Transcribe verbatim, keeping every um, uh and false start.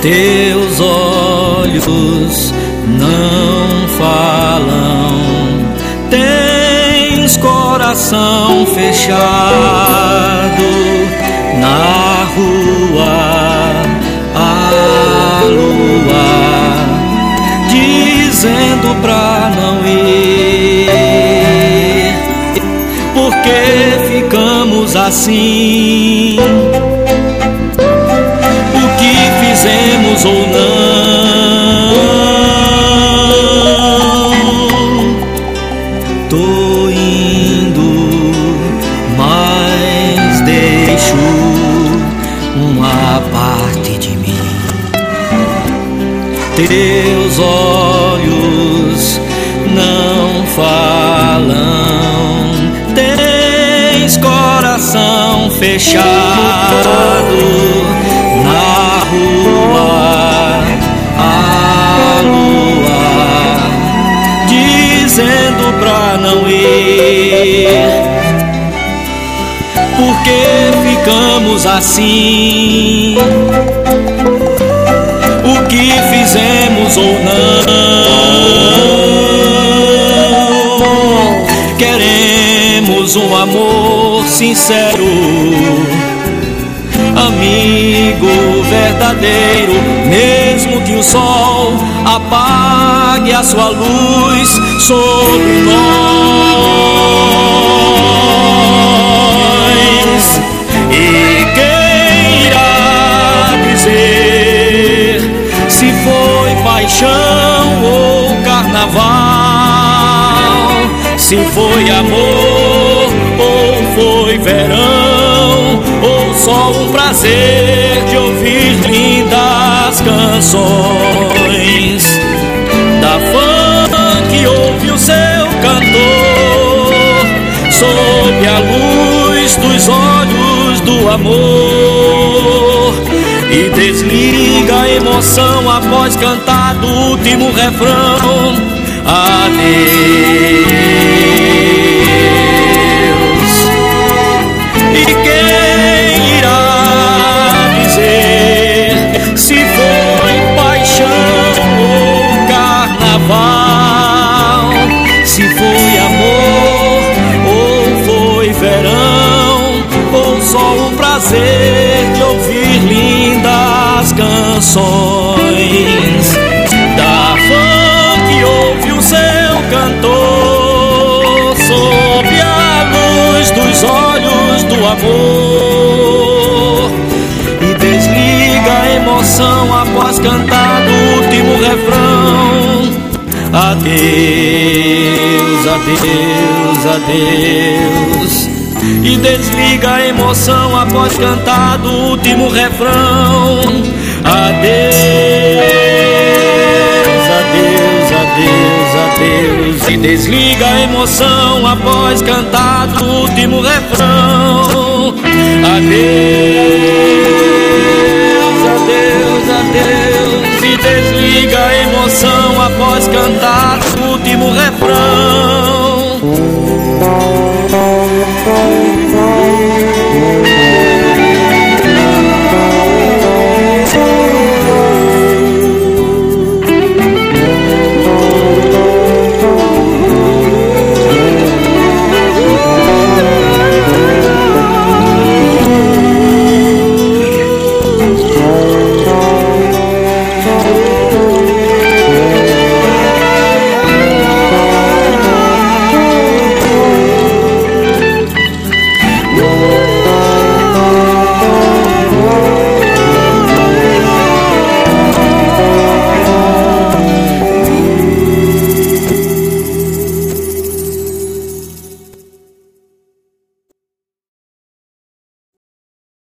Teus olhos não falam, tens coração fechado. Na rua a lua dizendo pra não ir. Por que ficamos assim? O que fizemos ou não? Tô indo, mas deixo uma parte de mim. Teus olhos não falam, tens coração fechado. Na rua a lua dizendo pra não ir. Por que ficamos assim? O que fizemos ou não? Queremos um amor sincero, amigo verdadeiro, mesmo que o sol apague a sua luz sobre nós. E quem irá dizer se foi paixão ou carnaval, se foi amor ou foi verão, ou só um prazer de ouvir lindas canções? Da fã que ouve o seu cantor sob a luz dos olhos do amor, e desliga a emoção após cantar do último refrão. Adeus. E quem irá dizer se foi paixão ou carnaval, se foi amor ou foi verão, ou só um prazer de ouvir lindas canções? Da fã que ouve o seu cantor sob a luz dos olhos do amor, e desliga a emoção após cantar do último refrão. Adeus, adeus, adeus. E desliga a emoção após cantar do último refrão. Adeus, adeus, adeus, adeus. E desliga a emoção após cantar do último refrão.